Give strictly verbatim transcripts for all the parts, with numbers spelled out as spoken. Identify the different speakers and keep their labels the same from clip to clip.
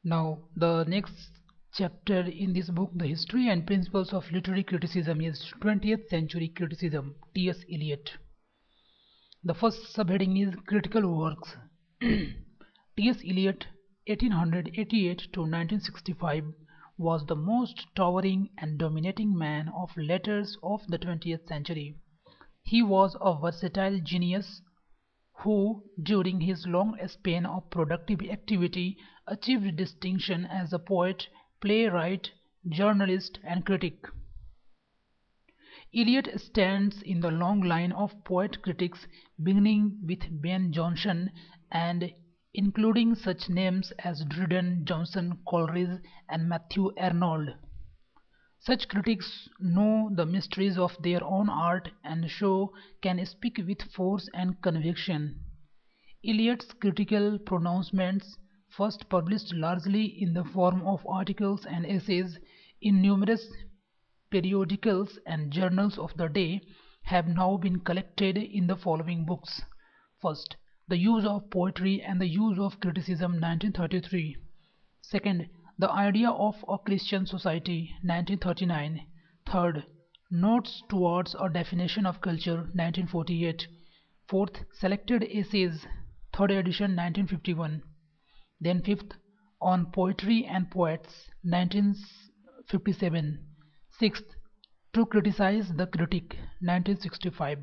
Speaker 1: Now, the next chapter in this book, The History and Principles of Literary Criticism, is twentieth Century Criticism, T S Eliot. The first subheading is Critical Works. T S Eliot, eighteen eighty-eight to nineteen sixty-five, was the most towering and dominating man of letters of the twentieth century. He was a versatile genius who, during his long span of productive activity, achieved distinction as a poet, playwright, journalist, and critic. Eliot stands in the long line of poet critics beginning with Ben Jonson and including such names as Dryden, Johnson, Coleridge, and Matthew Arnold. Such critics know the mysteries of their own art and so can speak with force and conviction. Eliot's critical pronouncements, first published largely in the form of articles and essays in numerous periodicals and journals of the day, have now been collected in the following books. First, The Use of Poetry and the Use of Criticism, nineteen thirty-three. Second, The Idea of a Christian Society, nineteen thirty-nine. Third, Notes Towards a Definition of Culture, nineteen forty-eight. Fourth, Selected Essays, third edition, nineteen fifty-one. Then fifth, On Poetry and Poets, nineteen fifty-seven. Sixth, To Criticize the Critic, nineteen sixty-five.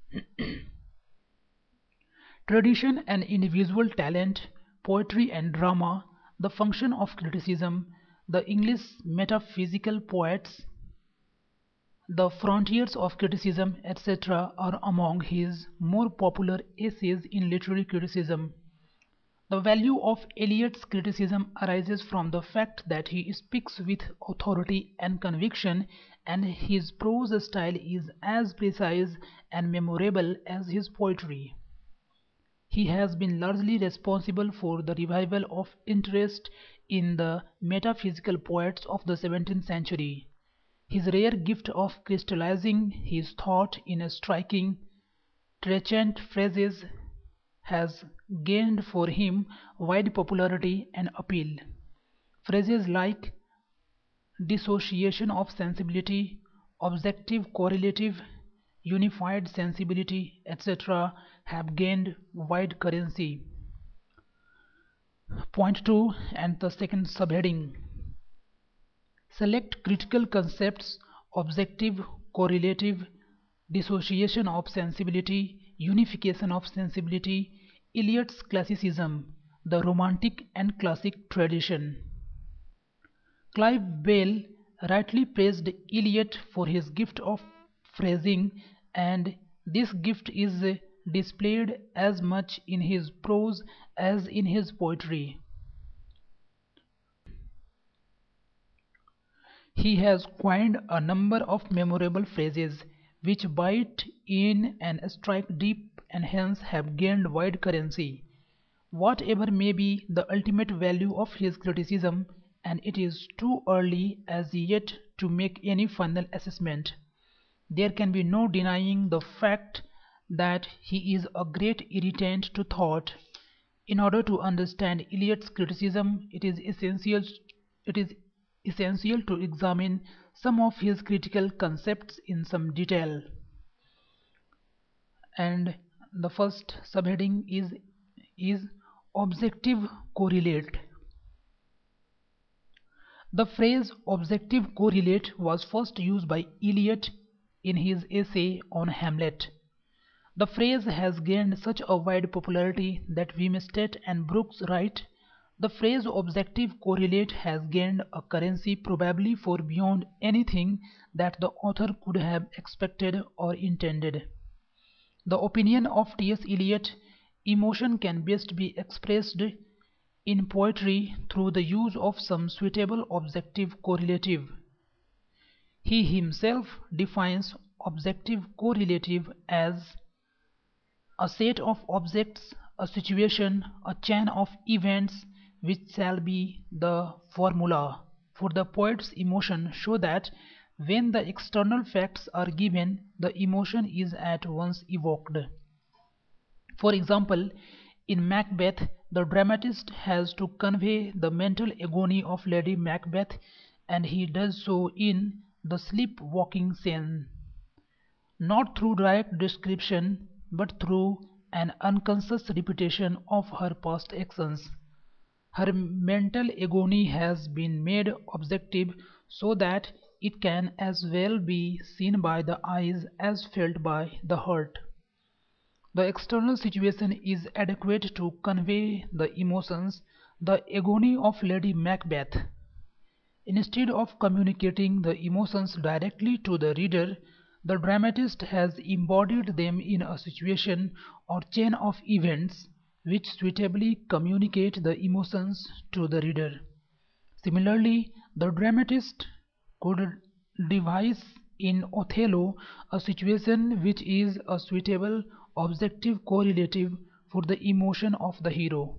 Speaker 1: Tradition and Individual Talent, Poetry and Drama, The Function of Criticism, The English Metaphysical Poets, The Frontiers of Criticism, et cetera are among his more popular essays in literary criticism. The value of Eliot's criticism arises from the fact that he speaks with authority and conviction, and his prose style is as precise and memorable as his poetry. He has been largely responsible for the revival of interest in the metaphysical poets of the seventeenth century. His rare gift of crystallizing his thought in striking, trenchant phrases has gained for him wide popularity and appeal. Phrases like dissociation of sensibility, objective correlative, unified sensibility, et cetera have gained wide currency. Point two and the second subheading. Select critical concepts: objective, correlative, dissociation of sensibility, unification of sensibility, Eliot's classicism, the Romantic and Classic tradition. Clive Bell rightly praised Eliot for his gift of phrasing, and this gift is displayed as much in his prose as in his poetry. He has coined a number of memorable phrases which bite in and strike deep and hence have gained wide currency. Whatever may be the ultimate value of his criticism, and it is too early as yet to make any final assessment, there can be no denying the fact that he is a great irritant to thought. In order to understand Eliot's criticism, it is essential it is essential to examine some of his critical concepts in some detail. And the first subheading is is objective correlate. The phrase objective correlate was first used by Eliot in his essay on Hamlet. The phrase has gained such a wide popularity that Wimstett and Brooks write, the phrase objective correlate has gained a currency probably for beyond anything that the author could have expected or intended. The opinion of T S Eliot, emotion can best be expressed in poetry through the use of some suitable objective correlative. He himself defines objective correlative as a set of objects, a situation, a chain of events which shall be the formula for the poet's emotion, so that when the external facts are given, the emotion is at once evoked. For example, in Macbeth, The dramatist has to convey the mental agony of Lady Macbeth, and he does so in the sleepwalking scene, not through direct description, but through an unconscious repetition of her past actions. Her mental agony has been made objective so that it can as well be seen by the eyes as felt by the heart. The external situation is adequate to convey the emotions, the agony of Lady Macbeth. Instead of communicating the emotions directly to the reader, the dramatist has embodied them in a situation or chain of events which suitably communicate the emotions to the reader. Similarly, the dramatist could devise in Othello a situation which is a suitable objective correlative for the emotion of the hero.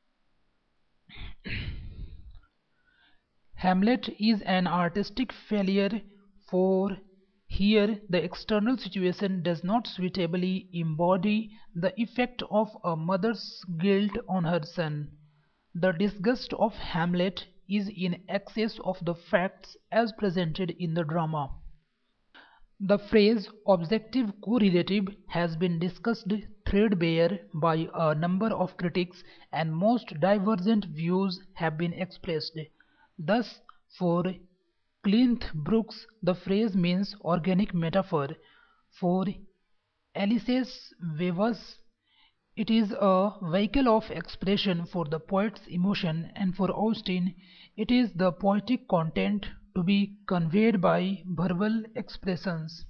Speaker 1: Hamlet is an artistic failure, for here the external situation does not suitably embody the effect of a mother's guilt on her son. The disgust of Hamlet is in excess of the facts as presented in the drama. The phrase objective correlative has been discussed threadbare by a number of critics, and most divergent views have been expressed. Thus, for Clint Brooks, the phrase means organic metaphor. For Ulysses Vivas, it is a vehicle of expression for the poet's emotion, and for Austen, it is the poetic content to be conveyed by verbal expressions.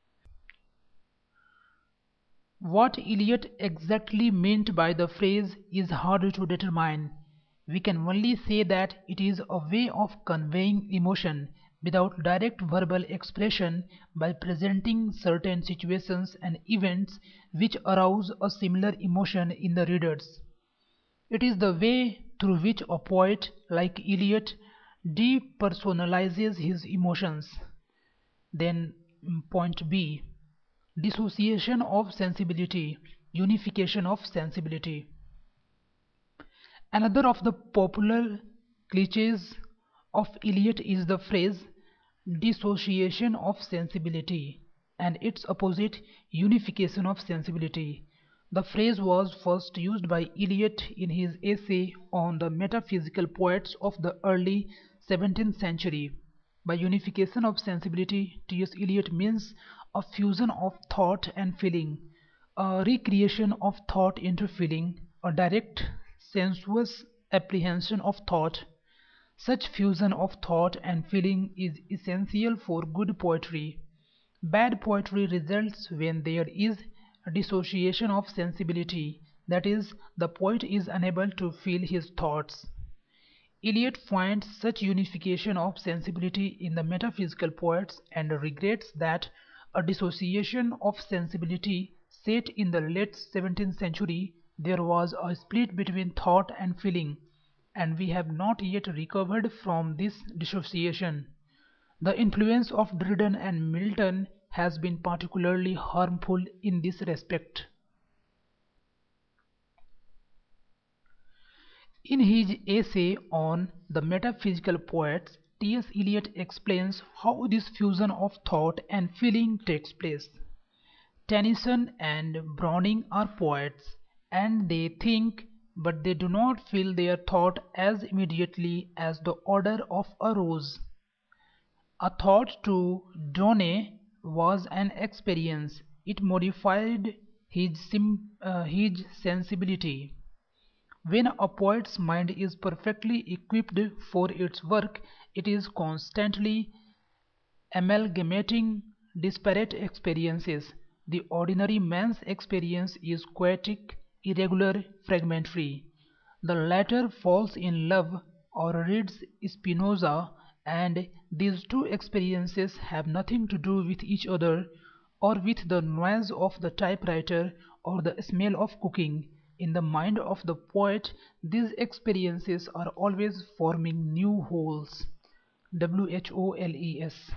Speaker 1: What Eliot exactly meant by the phrase is hard to determine. We can only say that it is a way of conveying emotion without direct verbal expression by presenting certain situations and events which arouse a similar emotion in the readers. It is the way through which a poet like Eliot depersonalizes his emotions. Then point B, dissociation of sensibility, unification of sensibility. Another of the popular cliches of Eliot is the phrase dissociation of sensibility and its opposite unification of sensibility. The phrase was first used by Eliot in his essay on the metaphysical poets of the early seventeenth century. By unification of sensibility, T S. Eliot means a fusion of thought and feeling, a recreation of thought into feeling, a direct sensuous apprehension of thought. Such fusion of thought and feeling is essential for good poetry. Bad poetry results when there is dissociation of sensibility, that is, the poet is unable to feel his thoughts. Eliot finds such unification of sensibility in the metaphysical poets and regrets that a dissociation of sensibility set in the late seventeenth century there was a split between thought and feeling, and we have not yet recovered from this dissociation. The influence of Dryden and Milton has been particularly harmful in this respect. In his essay on the metaphysical poets, T S. Eliot explains how this fusion of thought and feeling takes place. Tennyson and Browning are poets, and they think, but they do not feel their thought as immediately as the odor of a rose. A thought to Donne was an experience. It modified his, sim, uh, his sensibility. When a poet's mind is perfectly equipped for its work, it is constantly amalgamating disparate experiences. The ordinary man's experience is chaotic, irregular, fragmentary. The latter falls in love or reads Spinoza, and these two experiences have nothing to do with each other, or with the noise of the typewriter or the smell of cooking. In the mind of the poet, these experiences are always forming new wholes. W H O L E S.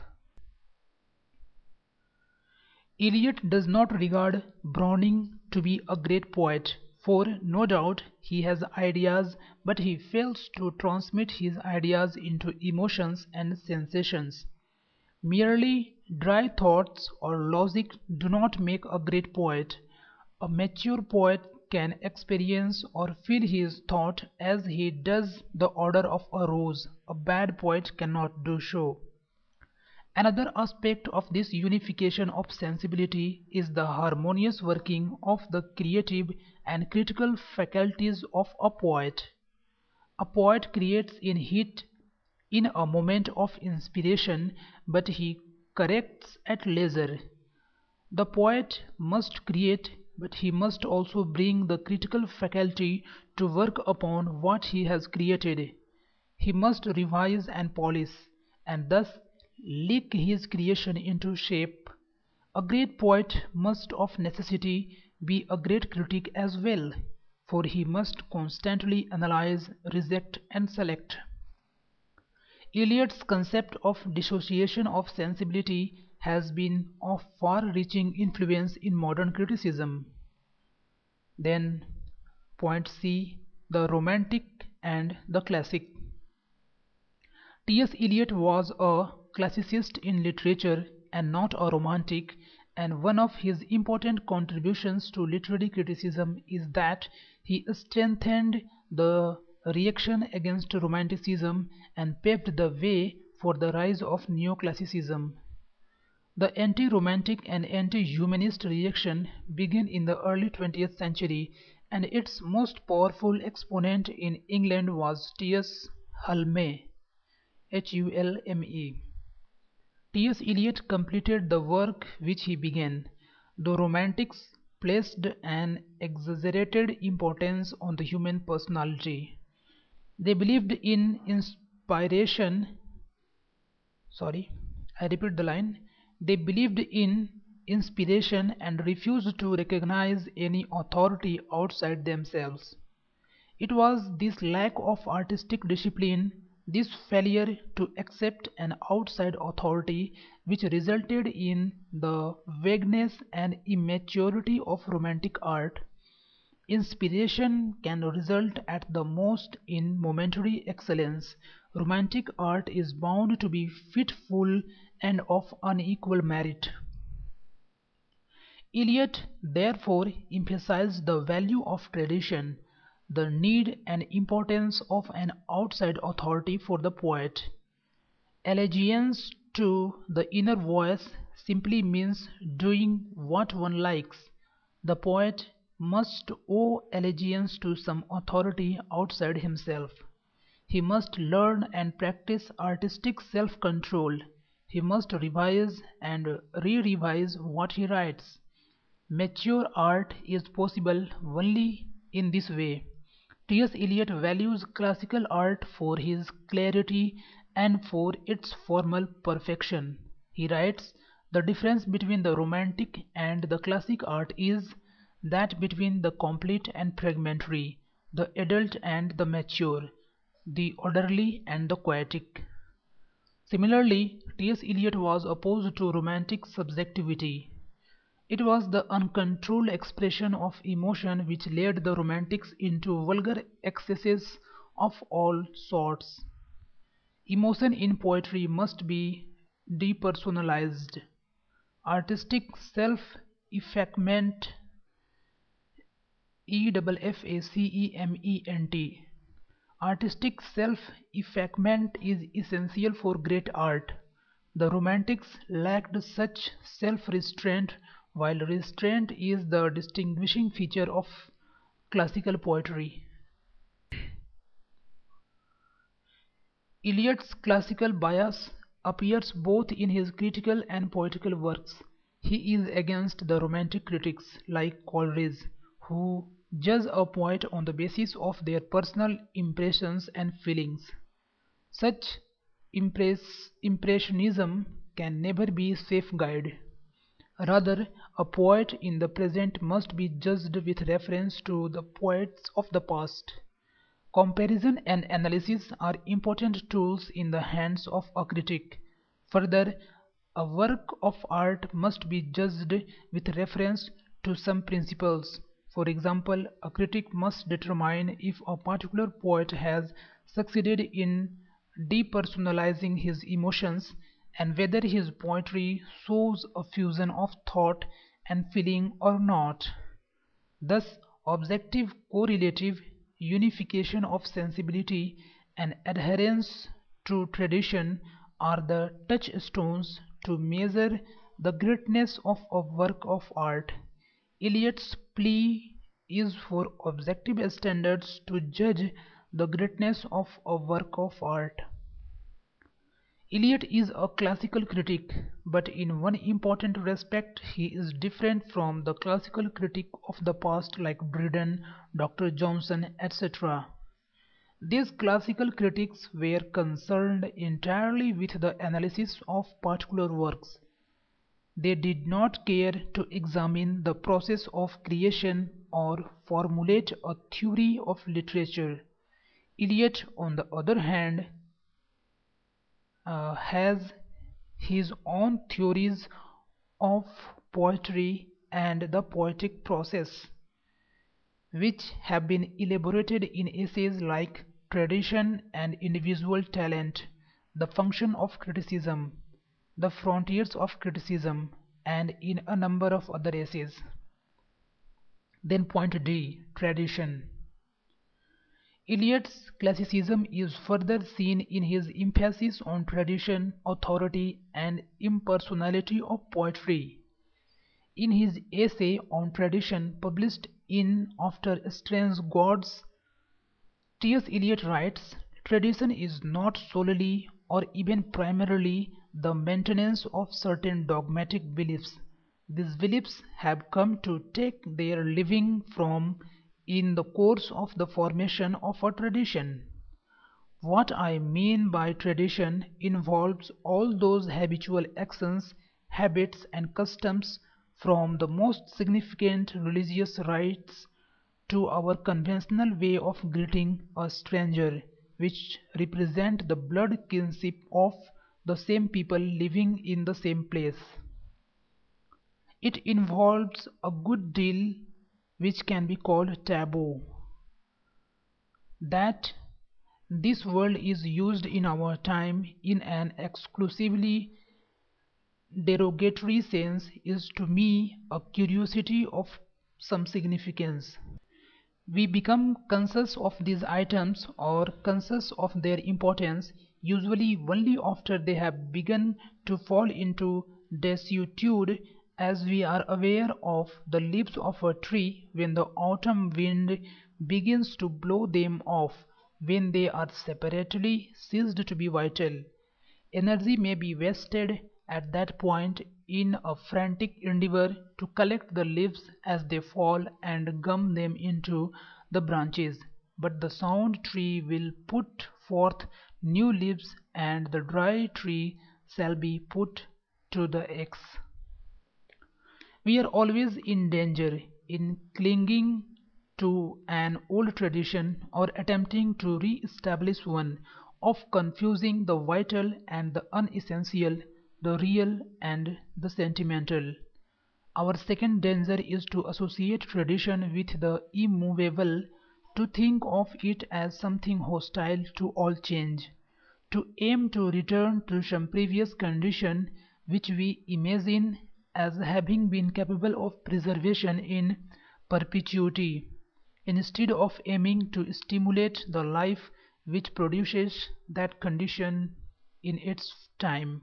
Speaker 1: Eliot does not regard Browning to be a great poet. For no doubt he has ideas, but he fails to transmit his ideas into emotions and sensations. Merely dry thoughts or logic do not make a great poet. A mature poet can experience or feel his thought as he does the odor of a rose. A bad poet cannot do so. Another aspect of this unification of sensibility is the harmonious working of the creative and critical faculties of a poet. A poet creates in heat in a moment of inspiration, but he corrects at leisure. The poet must create, but he must also bring the critical faculty to work upon what he has created. He must revise and polish, and thus lick his creation into shape. A great poet must of necessity be a great critic as well, for he must constantly analyze, reject, and select. Eliot's concept of dissociation of sensibility has been of far-reaching influence in modern criticism. Then, point C, the Romantic and the Classic. T S Eliot was a classicist in literature and not a romantic, and one of his important contributions to literary criticism is that he strengthened the reaction against romanticism and paved the way for the rise of neoclassicism. The anti-romantic and anti-humanist reaction began in the early twentieth century, and its most powerful exponent in England was T S Hulme. H U L M E. T S Eliot completed the work which he began. The Romantics placed an exaggerated importance on the human personality. They believed in inspiration. Sorry, I repeat the line. They believed in inspiration and refused to recognize any authority outside themselves. It was this lack of artistic discipline, this failure to accept an outside authority, which resulted in the vagueness and immaturity of romantic art. Inspiration can result at the most in momentary excellence. Romantic art is bound to be fitful and of unequal merit. Eliot therefore emphasized the value of tradition, the need and importance of an outside authority for the poet. Allegiance to the inner voice simply means doing what one likes. The poet must owe allegiance to some authority outside himself. He must learn and practice artistic self-control. He must revise and re-revise what he writes. Mature art is possible only in this way. T S Eliot values classical art for his clarity and for its formal perfection. He writes, "The difference between the romantic and the classic art is that between the complete and fragmentary, the adult and the mature, the orderly and the poetic." Similarly, T S Eliot was opposed to romantic subjectivity. It was the uncontrolled expression of emotion which led the Romantics into vulgar excesses of all sorts. Emotion in poetry must be depersonalized. Artistic self-effacement, E F F A C E M E N T. Artistic self-effacement is essential for great art. The Romantics lacked such self-restraint, while restraint is the distinguishing feature of classical poetry. Eliot's classical bias appears both in his critical and poetical works. He is against the romantic critics like Coleridge, who judge a poet on the basis of their personal impressions and feelings. Such impress impressionism can never be safeguarded. Rather, a poet in the present must be judged with reference to the poets of the past. Comparison and analysis are important tools in the hands of a critic. Further, a work of art must be judged with reference to some principles. For example, a critic must determine if a particular poet has succeeded in depersonalizing his emotions and whether his poetry shows a fusion of thought and feeling or not. Thus, objective correlative unification of sensibility and adherence to tradition are the touchstones to measure the greatness of a work of art. Eliot's plea is for objective standards to judge the greatness of a work of art. Eliot is a classical critic, but in one important respect he is different from the classical critic of the past like Dryden, Doctor Johnson, et cetera. These classical critics were concerned entirely with the analysis of particular works. They did not care to examine the process of creation or formulate a theory of literature. Eliot, on the other hand, uh, has his own theories of poetry and the poetic process, which have been elaborated in essays like Tradition and Individual Talent, The Function of Criticism, The Frontiers of Criticism, and in a number of other essays. Then point D. Tradition. Eliot's classicism is further seen in his emphasis on tradition, authority, and impersonality of poetry. In his essay on tradition published in After Strange Gods, T S Eliot writes, "Tradition is not solely or even primarily the maintenance of certain dogmatic beliefs. These beliefs have come to take their living from in the course of the formation of a tradition. What I mean by tradition involves all those habitual actions, habits, and customs, from the most significant religious rites to our conventional way of greeting a stranger, which represent the blood kinship of the same people living in the same place. It involves a good deal which can be called taboo. That this word is used in our time in an exclusively derogatory sense is to me a curiosity of some significance. We become conscious of these items or conscious of their importance usually only after they have begun to fall into desuetude, as we are aware of the leaves of a tree when the autumn wind begins to blow them off, when they are separately ceased to be vital. Energy may be wasted at that point in a frantic endeavor to collect the leaves as they fall and gum them into the branches, but the sound tree will put forth new leaves and the dry tree shall be put to the axe. We are always in danger, in clinging to an old tradition or attempting to re-establish one, of confusing the vital and the unessential, the real and the sentimental. Our second danger is to associate tradition with the immovable, to think of it as something hostile to all change, to aim to return to some previous condition which we imagine as having been capable of preservation in perpetuity, instead of aiming to stimulate the life which produces that condition in its time.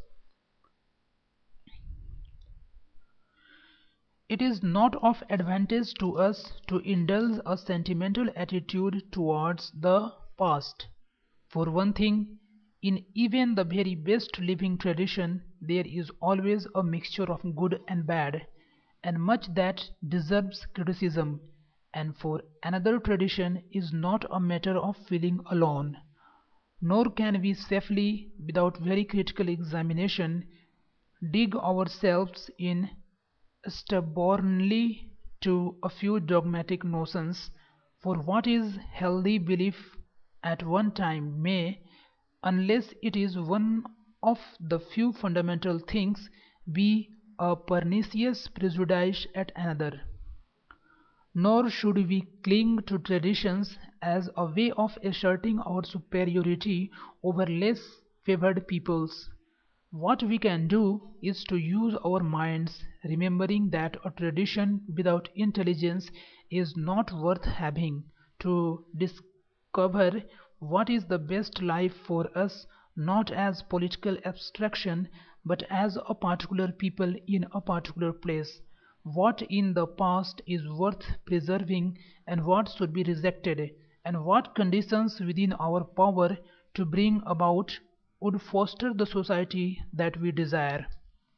Speaker 1: It is not of advantage to us to indulge a sentimental attitude towards the past. For one thing, in even the very best living tradition there is always a mixture of good and bad, and much that deserves criticism, and for another, tradition is not a matter of feeling alone. Nor can we safely, without very critical examination, dig ourselves in stubbornly to a few dogmatic notions, for what is healthy belief at one time may, unless it is one of the few fundamental things, be a pernicious prejudice at another. Nor should we cling to traditions as a way of asserting our superiority over less favored peoples. What we can do is to use our minds, remembering that a tradition without intelligence is not worth having, to discover what is the best life for us, not as political abstraction, but as a particular people in a particular place. What in the past is worth preserving and what should be rejected, and what conditions within our power to bring about would foster the society that we desire.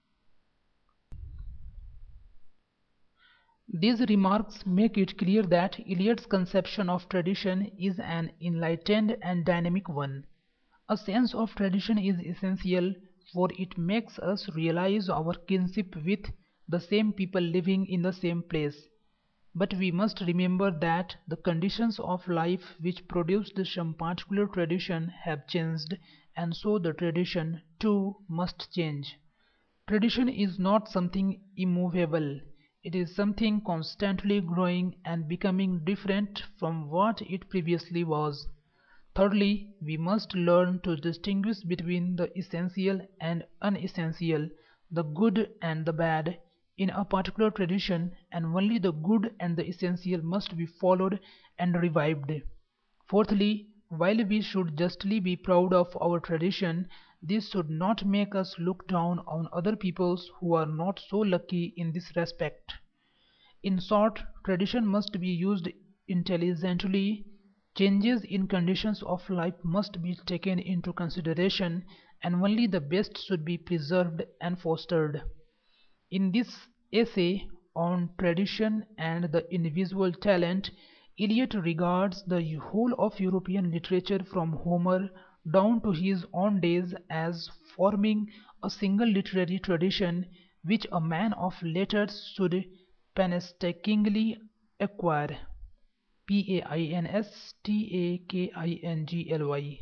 Speaker 1: These remarks make it clear that Eliot's conception of tradition is an enlightened and dynamic one. A sense of tradition is essential, for it makes us realize our kinship with the same people living in the same place. But we must remember that the conditions of life which produced some particular tradition have changed, and so the tradition too must change. Tradition is not something immovable, it is something constantly growing and becoming different from what it previously was. Thirdly, we must learn to distinguish between the essential and unessential, the good and the bad, in a particular tradition, and only the good and the essential must be followed and revived. Fourthly, while we should justly be proud of our tradition, this should not make us look down on other peoples who are not so lucky in this respect. In short, tradition must be used intelligently. Changes in conditions of life must be taken into consideration, and only the best should be preserved and fostered. In this essay on tradition and the individual talent, Eliot regards the whole of European literature from Homer down to his own days as forming a single literary tradition which a man of letters should painstakingly acquire. P A I N S T A K I N G L Y.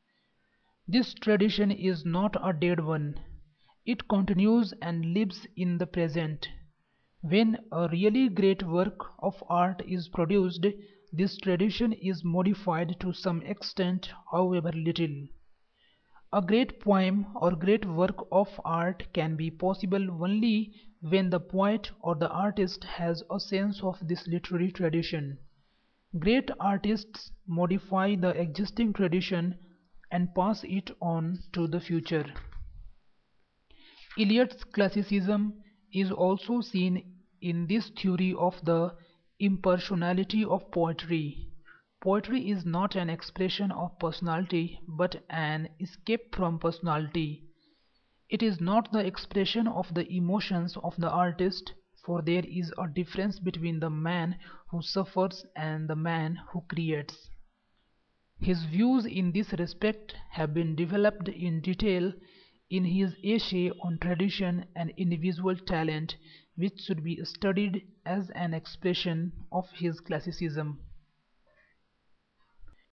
Speaker 1: This tradition is not a dead one. It continues and lives in the present. When a really great work of art is produced, this tradition is modified to some extent, however little. A great poem or great work of art can be possible only when the poet or the artist has a sense of this literary tradition. Great artists modify the existing tradition and pass it on to the future. Eliot's classicism is also seen in this theory of the impersonality of poetry. Poetry is not an expression of personality but an escape from personality. It is not the expression of the emotions of the artist, for there is a difference between the man who suffers and the man who creates. His views in this respect have been developed in detail in his essay on tradition and individual talent, which should be studied as an expression of his classicism.